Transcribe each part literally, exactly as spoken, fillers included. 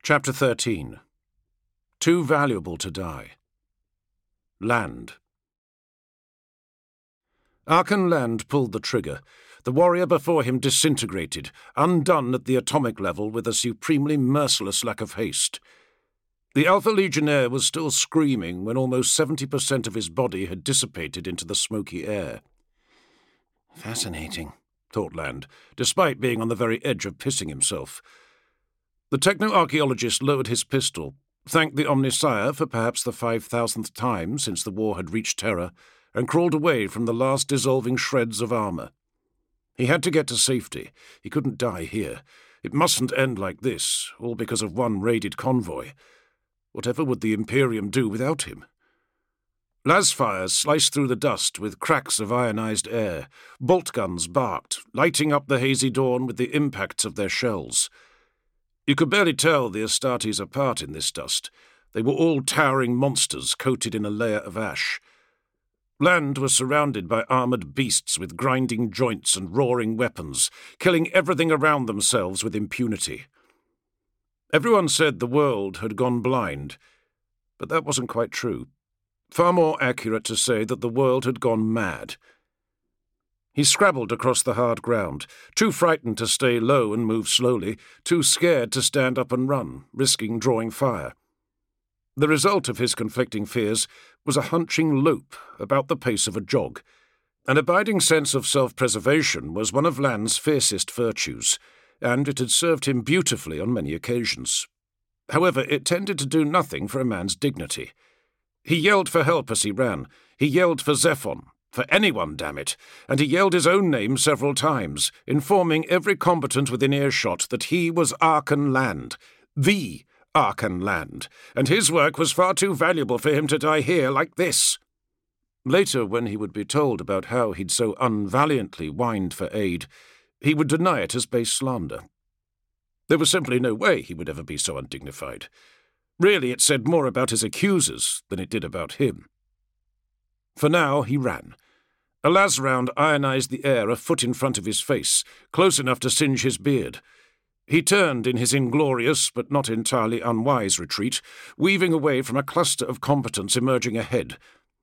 Chapter thirteen. Too Valuable to Die. Land. Arkhan Land pulled the trigger. The warrior before him disintegrated, undone at the atomic level with a supremely merciless lack of haste. The Alpha Legionnaire was still screaming when almost seventy percent of his body had dissipated into the smoky air. Fascinating, thought Land, despite being on the very edge of pissing himself. The techno-archaeologist lowered his pistol, thanked the Omnissiah for perhaps the five thousandth time since the war had reached Terra, and crawled away from the last dissolving shreds of armor. He had to get to safety. He couldn't die here. It mustn't end like this, all because of one raided convoy. Whatever would the Imperium do without him? Las fires sliced through the dust with cracks of ionized air. Bolt guns barked, lighting up the hazy dawn with the impacts of their shells. You could barely tell the Astartes apart in this dust. They were all towering monsters coated in a layer of ash. Land was surrounded by armoured beasts with grinding joints and roaring weapons, killing everything around themselves with impunity. Everyone said the world had gone blind, but that wasn't quite true. Far more accurate to say that the world had gone mad. He scrabbled across the hard ground, too frightened to stay low and move slowly, too scared to stand up and run, risking drawing fire. The result of his conflicting fears was a hunching lope about the pace of a jog. An abiding sense of self-preservation was one of Land's fiercest virtues, and it had served him beautifully on many occasions. However, it tended to do nothing for a man's dignity. He yelled for help as he ran. He yelled for Zephon. For anyone, damn it, and he yelled his own name several times, informing every combatant within earshot that he was Arkhan Land, the Arkhan Land, and his work was far too valuable for him to die here like this. Later, when he would be told about how he'd so unvaliantly whined for aid, he would deny it as base slander. There was simply no way he would ever be so undignified. Really, it said more about his accusers than it did about him. For now, he ran. A las round ionized the air a foot in front of his face, close enough to singe his beard. He turned in his inglorious but not entirely unwise retreat, weaving away from a cluster of combatants emerging ahead.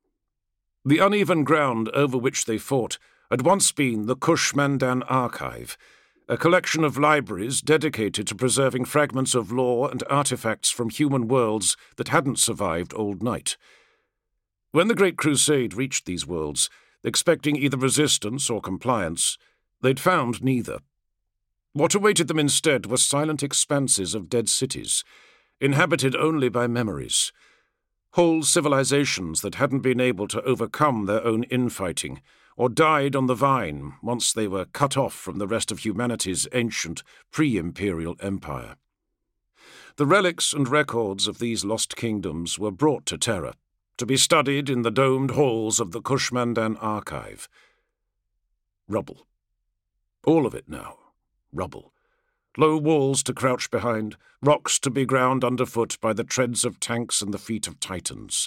The uneven ground over which they fought had once been the Kush-Mandan Archive, a collection of libraries dedicated to preserving fragments of lore and artifacts from human worlds that hadn't survived Old Night. When the Great Crusade reached these worlds, expecting either resistance or compliance, they'd found neither. What awaited them instead were silent expanses of dead cities, inhabited only by memories. Whole civilizations that hadn't been able to overcome their own infighting, or died on the vine once they were cut off from the rest of humanity's ancient, pre-imperial empire. The relics and records of these lost kingdoms were brought to Terra, to be studied in the domed halls of the Kush-Mandan Archive. Rubble. All of it now. Rubble. Low walls to crouch behind, rocks to be ground underfoot by the treads of tanks and the feet of titans.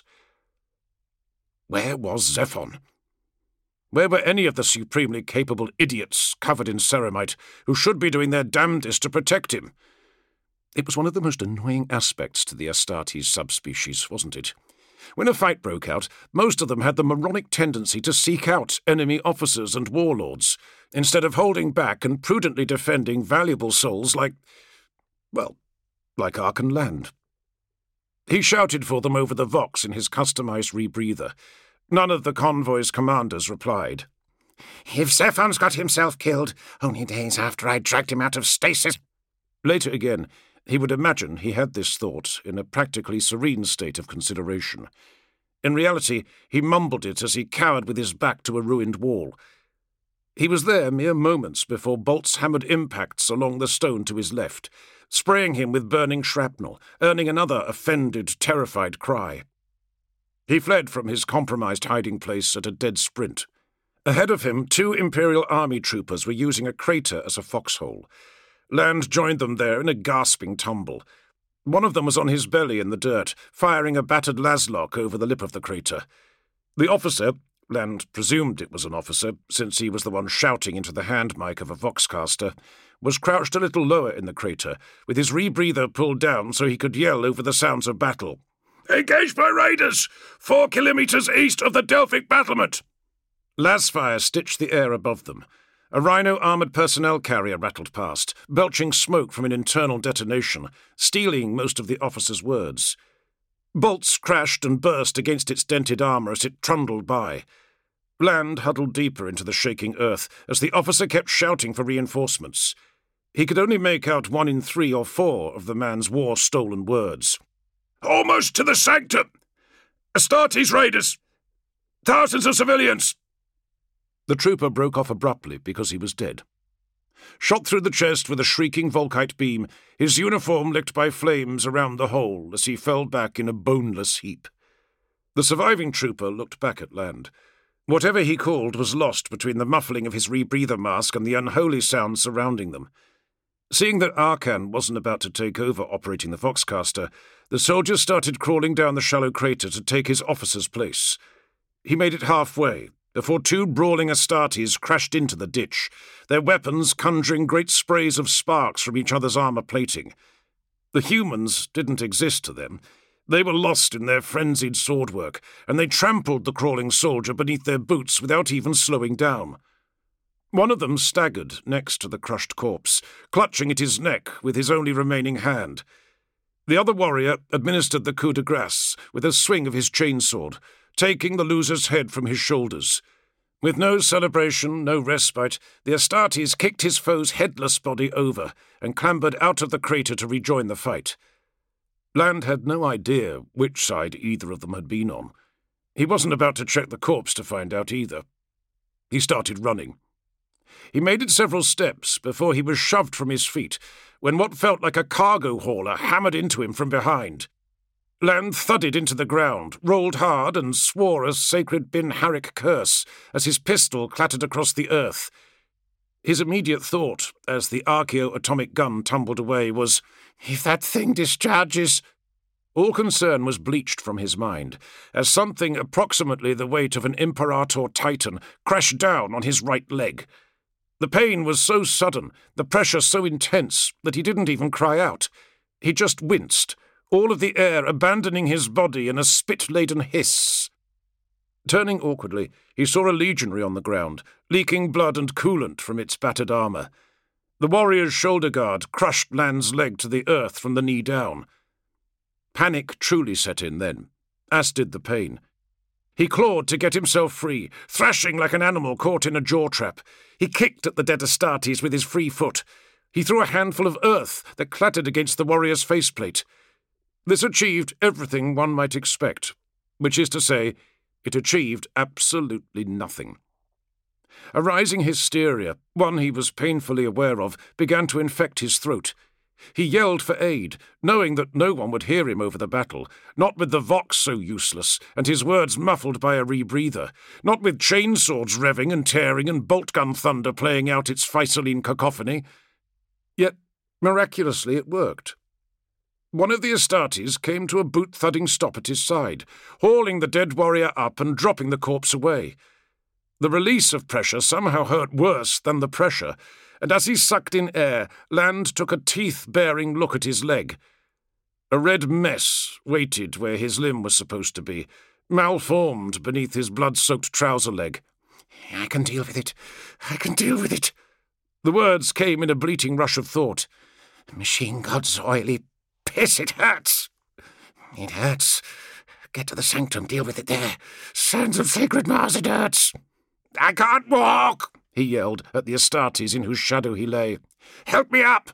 Where was Zephon? Where were any of the supremely capable idiots covered in ceramite who should be doing their damnedest to protect him? It was one of the most annoying aspects to the Astartes subspecies, wasn't it? When a fight broke out, most of them had the moronic tendency to seek out enemy officers and warlords, instead of holding back and prudently defending valuable souls like, well, like Arkhan Land. He shouted for them over the Vox in his customized rebreather. None of the convoy's commanders replied. If Zephon's got himself killed, only days after I dragged him out of stasis. Later again, he would imagine he had this thought in a practically serene state of consideration. In reality, he mumbled it as he cowered with his back to a ruined wall. He was there mere moments before bolts hammered impacts along the stone to his left, spraying him with burning shrapnel, earning another offended, terrified cry. He fled from his compromised hiding place at a dead sprint. Ahead of him, two Imperial Army troopers were using a crater as a foxhole. Land joined them there in a gasping tumble. One of them was on his belly in the dirt, firing a battered laslock over the lip of the crater. The officer, Land presumed it was an officer, since he was the one shouting into the hand mic of a Voxcaster, was crouched a little lower in the crater, with his rebreather pulled down so he could yell over the sounds of battle. "Engaged by raiders! Four kilometres east of the Delphic battlement!" Lasfire stitched the air above them. A Rhino armoured personnel carrier rattled past, belching smoke from an internal detonation, stealing most of the officer's words. Bolts crashed and burst against its dented armour as it trundled by. Land huddled deeper into the shaking earth as the officer kept shouting for reinforcements. He could only make out one in three or four of the man's war-stolen words. "Almost to the sanctum! Astartes raiders! Thousands of civilians!" The trooper broke off abruptly because he was dead. Shot through the chest with a shrieking Volkite beam, his uniform licked by flames around the hole as he fell back in a boneless heap. The surviving trooper looked back at Land. Whatever he called was lost between the muffling of his rebreather mask and the unholy sounds surrounding them. Seeing that Arkan wasn't about to take over operating the Foxcaster, the soldier started crawling down the shallow crater to take his officer's place. He made it halfway, before two brawling Astartes crashed into the ditch, their weapons conjuring great sprays of sparks from each other's armour plating. The humans didn't exist to them. They were lost in their frenzied swordwork, and they trampled the crawling soldier beneath their boots without even slowing down. One of them staggered next to the crushed corpse, clutching at his neck with his only remaining hand. The other warrior administered the coup de grace with a swing of his chainsword, taking the loser's head from his shoulders. With no celebration, no respite, the Astartes kicked his foe's headless body over and clambered out of the crater to rejoin the fight. Land had no idea which side either of them had been on. He wasn't about to check the corpse to find out either. He started running. He made it several steps before he was shoved from his feet, when what felt like a cargo hauler hammered into him from behind. Land thudded into the ground, rolled hard, and swore a sacred Bin Harik curse as his pistol clattered across the earth. His immediate thought, as the archaeo-atomic gun tumbled away, was, "If that thing discharges—" All concern was bleached from his mind, as something approximately the weight of an Imperator Titan crashed down on his right leg. The pain was so sudden, the pressure so intense, that he didn't even cry out. He just winced, all of the air abandoning his body in a spit-laden hiss. Turning awkwardly, he saw a legionary on the ground, leaking blood and coolant from its battered armour. The warrior's shoulder guard crushed Land's leg to the earth from the knee down. Panic truly set in then, as did the pain. He clawed to get himself free, thrashing like an animal caught in a jaw trap. He kicked at the dead Astartes with his free foot. He threw a handful of earth that clattered against the warrior's faceplate. This achieved everything one might expect, which is to say, it achieved absolutely nothing. A rising hysteria, one he was painfully aware of, began to infect his throat. He yelled for aid, knowing that no one would hear him over the battle, not with the Vox so useless, and his words muffled by a rebreather, not with chainswords revving and tearing and bolt-gun thunder playing out its Faisaline cacophony. Yet, miraculously, it worked. One of the Astartes came to a boot-thudding stop at his side, hauling the dead warrior up and dropping the corpse away. The release of pressure somehow hurt worse than the pressure, and as he sucked in air, Land took a teeth-baring look at his leg. A red mess waited where his limb was supposed to be, malformed beneath his blood-soaked trouser leg. "I can deal with it. I can deal with it." The words came in a bleating rush of thought. "Machine God's oily piss, it hurts. It hurts. Get to the sanctum, deal with it there. Sons of sacred Mars, it hurts. I can't walk," he yelled at the Astartes in whose shadow he lay. "Help me up!"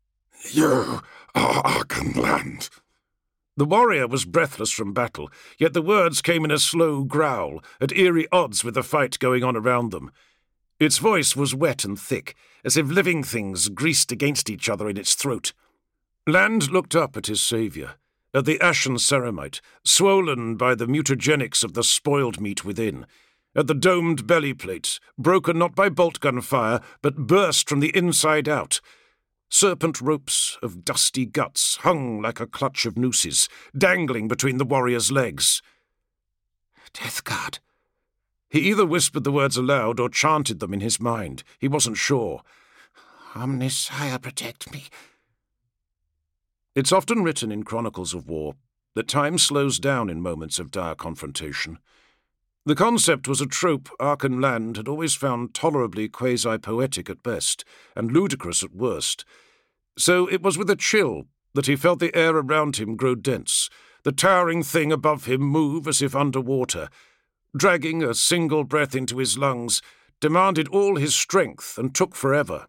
"You are Arkanland." The warrior was breathless from battle, yet the words came in a slow growl, at eerie odds with the fight going on around them. Its voice was wet and thick, as if living things greased against each other in its throat. Land looked up at his saviour, at the ashen ceramite, swollen by the mutagenics of the spoiled meat within, at the domed belly plate, broken not by bolt-gun fire, but burst from the inside out. Serpent ropes of dusty guts hung like a clutch of nooses, dangling between the warrior's legs. "Death Guard." He either whispered the words aloud or chanted them in his mind. He wasn't sure. Omnissiah, protect me. It's often written in chronicles of war that time slows down in moments of dire confrontation. The concept was a trope Archen Land had always found tolerably quasi-poetic at best and ludicrous at worst. So it was with a chill that he felt the air around him grow dense, the towering thing above him move as if underwater, dragging a single breath into his lungs, demanded all his strength and took forever.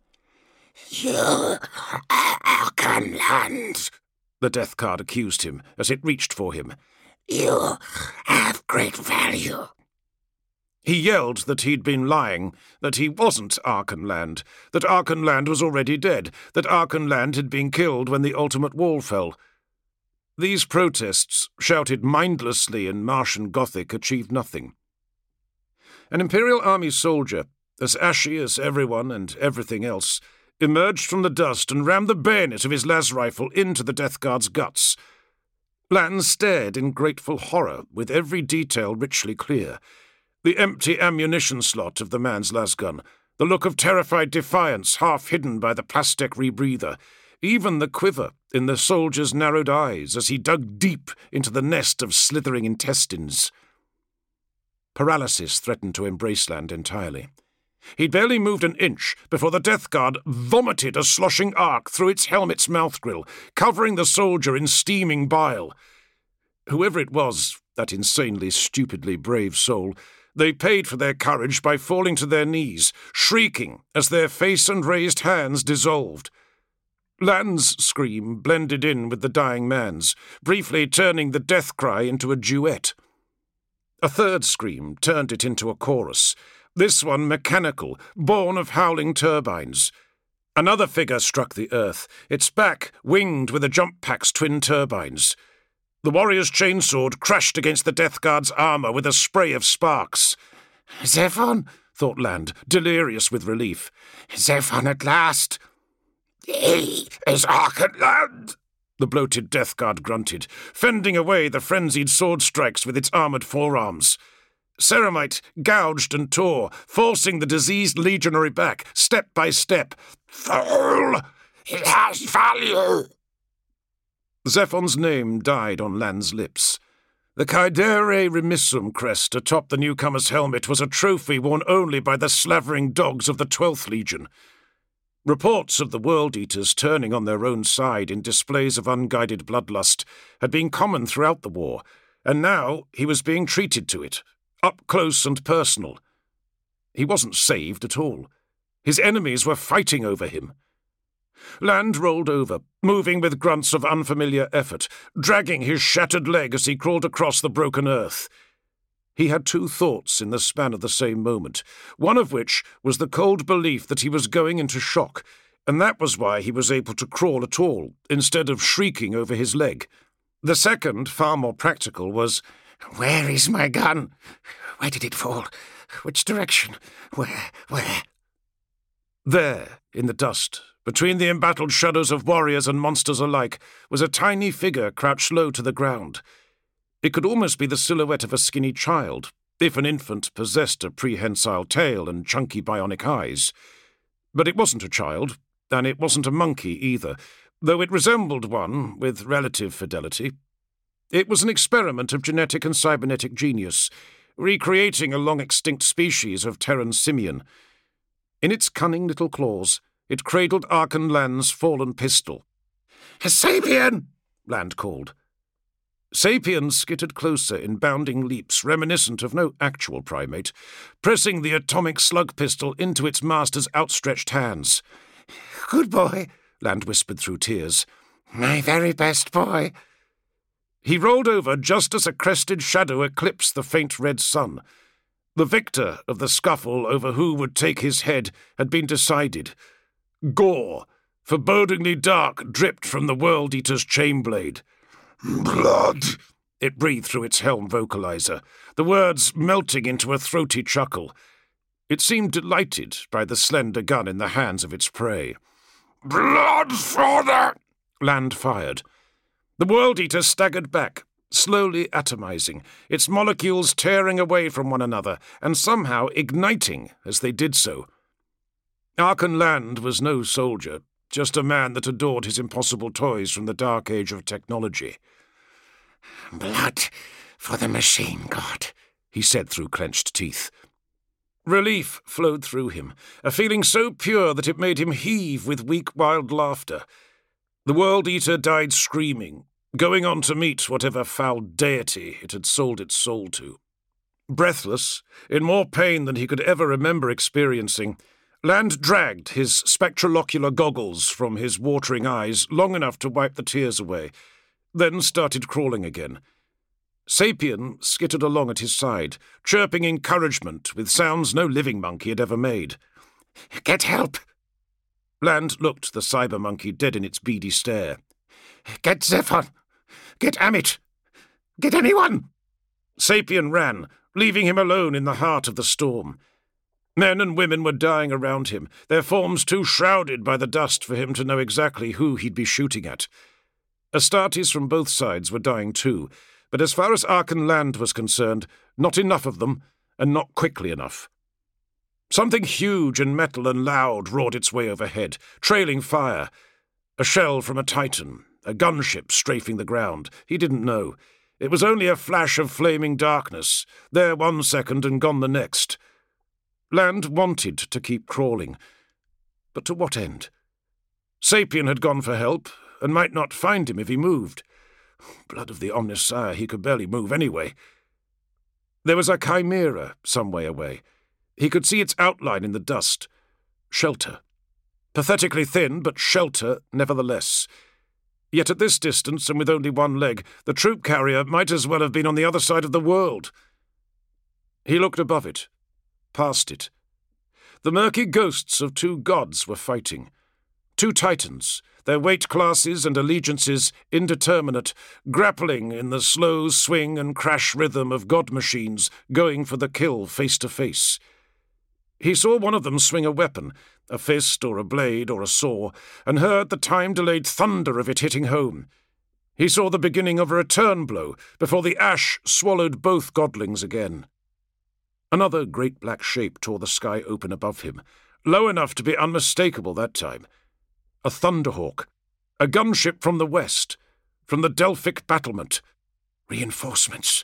You, Archen Land, the death card accused him as it reached for him. You have great value. He yelled that he'd been lying, that he wasn't Archen Land, that Archen Land was already dead, that Archen Land had been killed when the ultimate wall fell. These protests, shouted mindlessly in Martian Gothic, achieved nothing. An Imperial Army soldier, as ashy as everyone and everything else, emerged from the dust and rammed the bayonet of his las rifle into the Death Guard's guts. Lan stared in grateful horror, with every detail richly clear. The empty ammunition slot of the man's lasgun, the look of terrified defiance half hidden by the plastic rebreather, even the quiver in the soldier's narrowed eyes as he dug deep into the nest of slithering intestines. Paralysis threatened to embrace Land entirely. He'd barely moved an inch before the Death Guard vomited a sloshing arc through its helmet's mouth grill, covering the soldier in steaming bile. Whoever it was, that insanely, stupidly brave soul, they paid for their courage by falling to their knees, shrieking as their face and raised hands dissolved. Land's scream blended in with the dying man's, briefly turning the death cry into a duet. A third scream turned it into a chorus, this one mechanical, born of howling turbines. Another figure struck the earth, its back winged with a jump pack's twin turbines. The warrior's chainsword crashed against the Death Guard's armour with a spray of sparks. Zephon, thought Land, delirious with relief. Zephon at last. He is Archen Land, the bloated Death Guard grunted, fending away the frenzied sword strikes with its armoured forearms. Ceramite gouged and tore, forcing the diseased legionary back, step by step. Fool! He has value! Zephon's name died on Land's lips. The Caedere Remissum crest atop the newcomer's helmet was a trophy worn only by the slavering dogs of the Twelfth Legion. Reports of the World Eaters turning on their own side in displays of unguided bloodlust had been common throughout the war, and now he was being treated to it, up close and personal. He wasn't saved at all. His enemies were fighting over him. Land rolled over, moving with grunts of unfamiliar effort, dragging his shattered leg as he crawled across the broken earth. He had two thoughts in the span of the same moment, one of which was the cold belief that he was going into shock, and that was why he was able to crawl at all, instead of shrieking over his leg. The second, far more practical, was, "Where is my gun? Where did it fall? Which direction? Where? Where?" There, in the dust, between the embattled shadows of warriors and monsters alike, was a tiny figure crouched low to the ground. It could almost be the silhouette of a skinny child, if an infant possessed a prehensile tail and chunky bionic eyes. But it wasn't a child, and it wasn't a monkey either, though it resembled one with relative fidelity. It was an experiment of genetic and cybernetic genius, recreating a long-extinct species of Terran simian. In its cunning little claws, it cradled Archen Land's fallen pistol. "Sapien!" Land called. Sapien skittered closer in bounding leaps reminiscent of no actual primate, pressing the atomic slug pistol into its master's outstretched hands. "Good boy," Land whispered through tears. "My very best boy." He rolled over just as a crested shadow eclipsed the faint red sun. The victor of the scuffle over who would take his head had been decided. Gore, forebodingly dark, dripped from the World Eater's chainblade. Blood! It breathed through its helm vocalizer, the words melting into a throaty chuckle. It seemed delighted by the slender gun in the hands of its prey. Blood, father! Land fired. The World Eater staggered back, slowly atomizing, its molecules tearing away from one another and somehow igniting as they did so. Arkan Land was no soldier, just a man that adored his impossible toys from the dark age of technology. "Blood for the machine god," he said through clenched teeth. Relief flowed through him, a feeling so pure that it made him heave with weak, wild laughter. The World-Eater died screaming, going on to meet whatever foul deity it had sold its soul to. Breathless, in more pain than he could ever remember experiencing, Land dragged his spectralocular goggles from his watering eyes long enough to wipe the tears away, then started crawling again. Sapien skittered along at his side, chirping encouragement with sounds no living monkey had ever made. "Get help!" Land looked the cyber monkey dead in its beady stare. "Get Zephyr! Get Amit! Get anyone!" Sapien ran, leaving him alone in the heart of the storm. Men and women were dying around him, their forms too shrouded by the dust for him to know exactly who he'd be shooting at. Astartes from both sides were dying too, but as far as Arkan Land was concerned, not enough of them, and not quickly enough. Something huge and metal and loud roared its way overhead, trailing fire. A shell from a Titan, a gunship strafing the ground. He didn't know. It was only a flash of flaming darkness, there one second and gone the next. Land wanted to keep crawling, but to what end? Sapien had gone for help, and might not find him if he moved. Blood of the Omnissiah, he could barely move anyway. There was a chimera some way away. He could see its outline in the dust. Shelter. Pathetically thin, but shelter nevertheless. Yet at this distance, and with only one leg, the troop carrier might as well have been on the other side of the world. He looked above it, past it. The murky ghosts of two gods were fighting. Two titans, their weight classes and allegiances indeterminate, grappling in the slow swing and crash rhythm of god machines going for the kill face to face. He saw one of them swing a weapon, a fist or a blade or a saw, and heard the time-delayed thunder of it hitting home. He saw the beginning of a return blow before the ash swallowed both godlings again. Another great black shape tore the sky open above him, low enough to be unmistakable that time. A Thunderhawk, a gunship from the west, from the Delphic battlement. Reinforcements.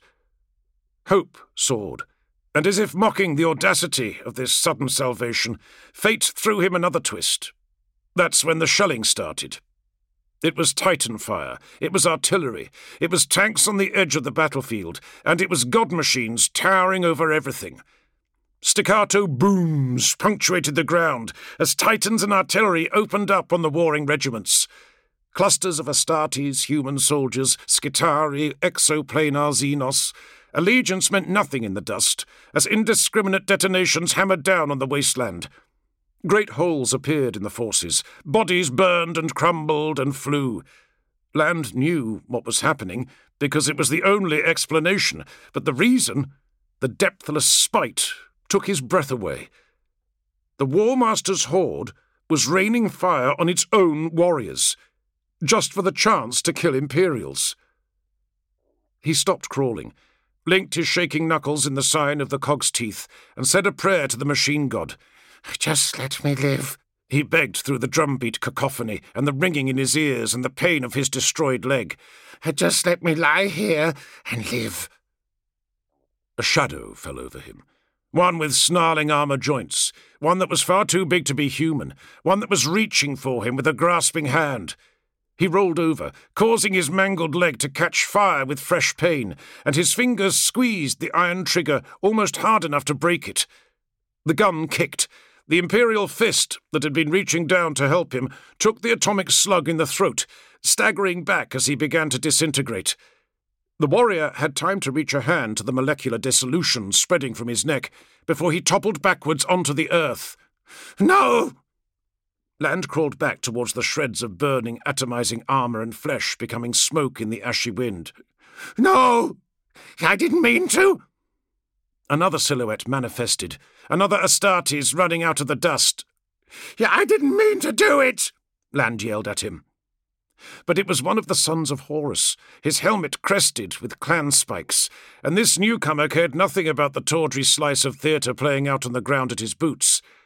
Hope soared, and as if mocking the audacity of this sudden salvation, fate threw him another twist. That's when the shelling started. It was Titan fire, it was artillery, it was tanks on the edge of the battlefield, and it was god machines towering over everything. Staccato booms punctuated the ground as Titans and artillery opened up on the warring regiments. Clusters of Astartes, human soldiers, Skitarii, exoplanar Xenos. Allegiance meant nothing in the dust, as indiscriminate detonations hammered down on the wasteland. Great holes appeared in the forces, bodies burned and crumbled and flew. Land knew what was happening, because it was the only explanation, but the reason, the depthless spite, took his breath away. The War Master's horde was raining fire on its own warriors, just for the chance to kill Imperials. He stopped crawling, linked his shaking knuckles in the sign of the cog's teeth, and said a prayer to the machine god. "Just let me live," he begged through the drumbeat cacophony and the ringing in his ears and the pain of his destroyed leg. "Just let me lie here and live." A shadow fell over him. One with snarling armor joints, one that was far too big to be human, one that was reaching for him with a grasping hand. He rolled over, causing his mangled leg to catch fire with fresh pain, and his fingers squeezed the iron trigger almost hard enough to break it. The gun kicked. The Imperial fist that had been reaching down to help him took the atomic slug in the throat, staggering back as he began to disintegrate. The warrior had time to reach a hand to the molecular dissolution spreading from his neck before he toppled backwards onto the earth. "No!" Land crawled back towards the shreds of burning, atomizing armor and flesh becoming smoke in the ashy wind. "No! I didn't mean to!" Another silhouette manifested, another Astartes running out of the dust. "Yeah, I didn't mean to do it!" Land yelled at him. But it was one of the sons of Horus, his helmet crested with clan spikes, and this newcomer cared nothing about the tawdry slice of theatre playing out on the ground at his boots.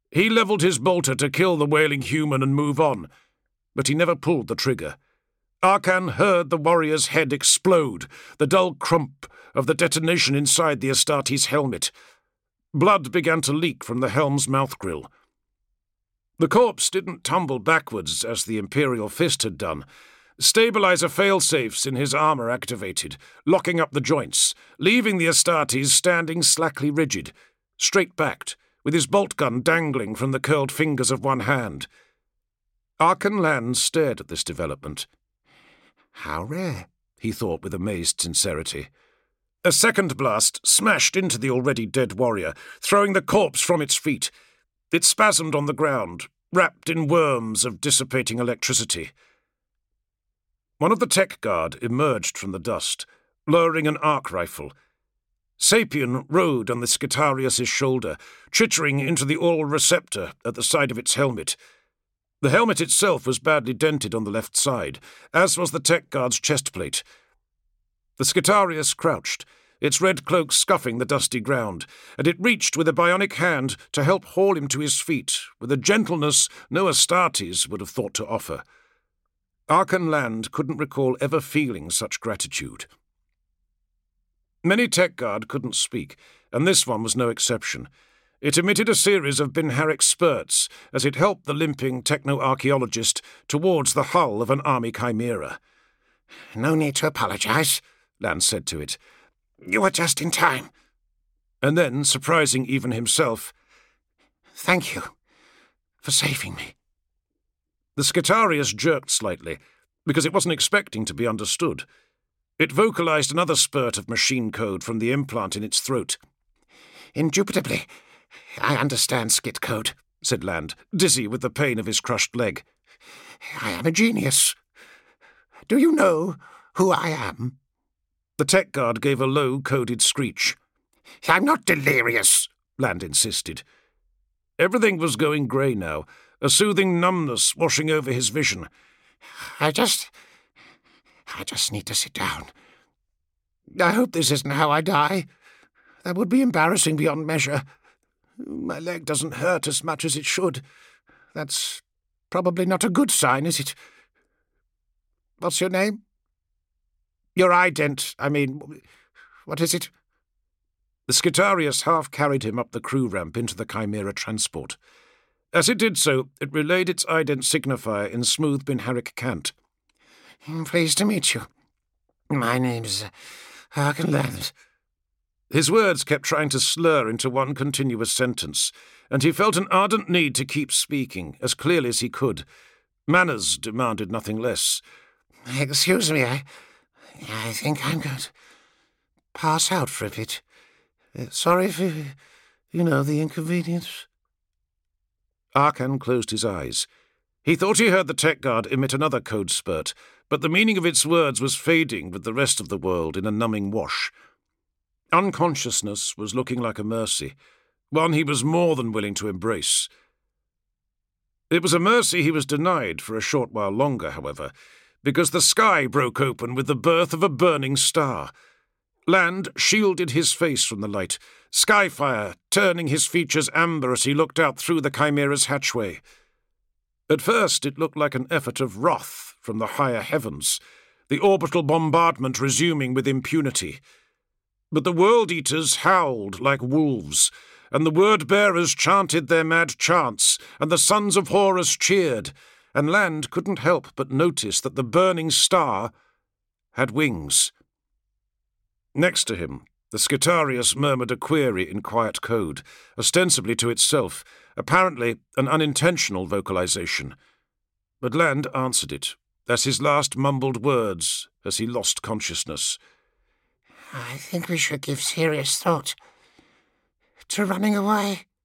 He levelled his bolter to kill the wailing human and move on, but he never pulled the trigger. Arkan heard the warrior's head explode, the dull crump of the detonation inside the Astartes helmet. Blood began to leak from the helm's mouth grill. The corpse didn't tumble backwards as the Imperial Fist had done. Stabilizer failsafes in his armour activated, locking up the joints, leaving the Astartes standing slackly rigid, straight-backed, with his bolt gun dangling from the curled fingers of one hand. Arkan Land stared at this development. How rare, he thought with amazed sincerity. A second blast smashed into the already dead warrior, throwing the corpse from its feet. It spasmed on the ground, wrapped in worms of dissipating electricity. One of the tech guard emerged from the dust, lowering an arc rifle. Sapien rode on the Skitarius' shoulder, chittering into the oral receptor at the side of its helmet. The helmet itself was badly dented on the left side, as was the tech guard's chest plate. The Skitarius crouched, its red cloak scuffing the dusty ground, and it reached with a bionic hand to help haul him to his feet with a gentleness no Astartes would have thought to offer. Arkan Land couldn't recall ever feeling such gratitude. Many tech guard couldn't speak, and this one was no exception. It emitted a series of Binharic spurts as it helped the limping techno-archaeologist towards the hull of an army chimera. "No need to apologize," Land said to it. "You were just in time." And then, surprising even himself, "Thank you for saving me." The Skitarius jerked slightly, because it wasn't expecting to be understood. It vocalized another spurt of machine code from the implant in its throat. "Indubitably, I understand Skit code," said Land, dizzy with the pain of his crushed leg. "I am a genius. Do you know who I am?" The tech guard gave a low, coded screech. "I'm not delirious," Land insisted. Everything was going grey now, a soothing numbness washing over his vision. I just... I just need to sit down. I hope this isn't how I die. That would be embarrassing beyond measure. My leg doesn't hurt as much as it should. That's probably not a good sign, is it? What's your name? Your ident, I mean, what is it?" The Skitarius half carried him up the crew ramp into the Chimera transport. As it did so, it relayed its ident signifier in smooth Binharic cant. "Pleased to meet you. My name's Arkan Land." His words kept trying to slur into one continuous sentence, and he felt an ardent need to keep speaking, as clearly as he could. Manners demanded nothing less. "Excuse me, I... I think I'm going to pass out for a bit. Uh, sorry for, you know, the inconvenience." Arkan closed his eyes. He thought he heard the tech guard emit another code spurt, but the meaning of its words was fading with the rest of the world in a numbing wash. Unconsciousness was looking like a mercy, one he was more than willing to embrace. It was a mercy he was denied for a short while longer, however, because the sky broke open with the birth of a burning star. Land shielded his face from the light, skyfire turning his features amber as he looked out through the Chimera's hatchway. At first it looked like an effort of wrath from the higher heavens, the orbital bombardment resuming with impunity. But the World-Eaters howled like wolves, and the Word-Bearers chanted their mad chants, and the Sons of Horus cheered, and Land couldn't help but notice that the burning star had wings. Next to him, the Skitarius murmured a query in quiet code, ostensibly to itself, apparently an unintentional vocalization. But Land answered it, as his last mumbled words as he lost consciousness. "I think we should give serious thought to running away."